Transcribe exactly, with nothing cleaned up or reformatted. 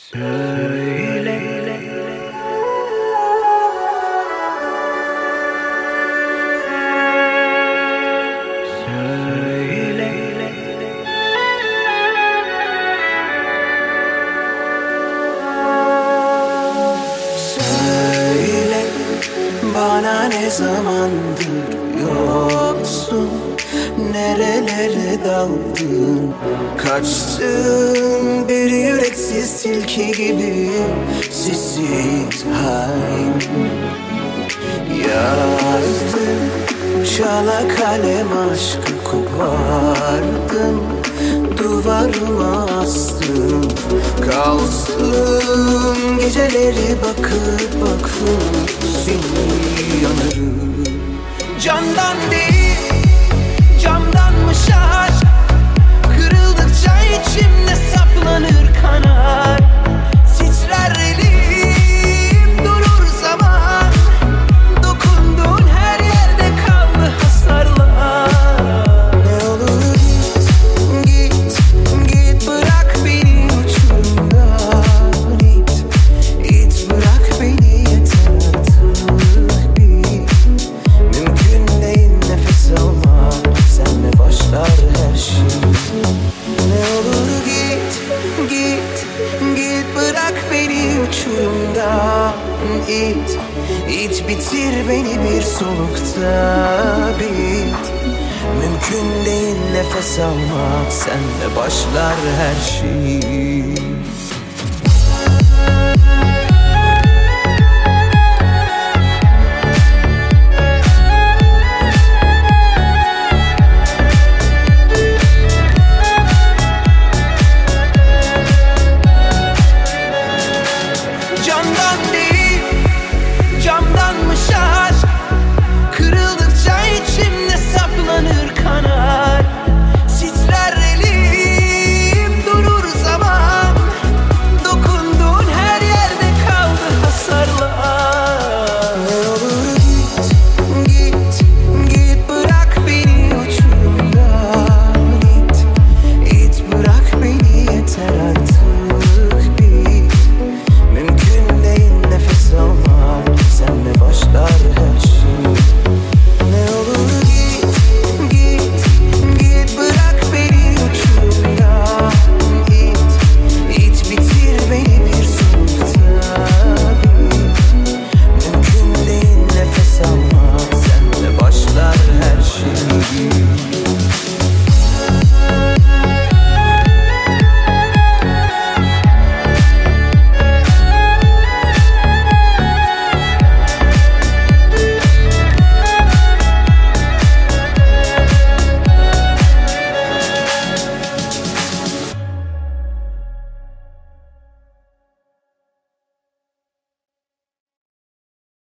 Söyle, söyle, söyle bana ne zamandır yoksun, nerelere daldın, kaçtın bir yüreksiz tilki gibi, sessiz hain. Yazdım şala kalem aşkı kopardım, duvarıma astım, kalsın geceleri bakıp bakıp seni yanarım. Candan değil camdanmış aşk, kırıldıkça içimde saplanır kanar, titrer elim durur zaman, dokunduğun her yerde kaldı hasarlar. Ne olur git, git, git bırak beni uçurumdan, it, it bırak beni yeter artık bir. Mümkün değil nefes almak, senle başlar her şey. Ne olur git, git, git bırak beni uçurumdan, it, it bitir beni bir solukta bit. Mümkün değil nefes almak, senle başlar her şey.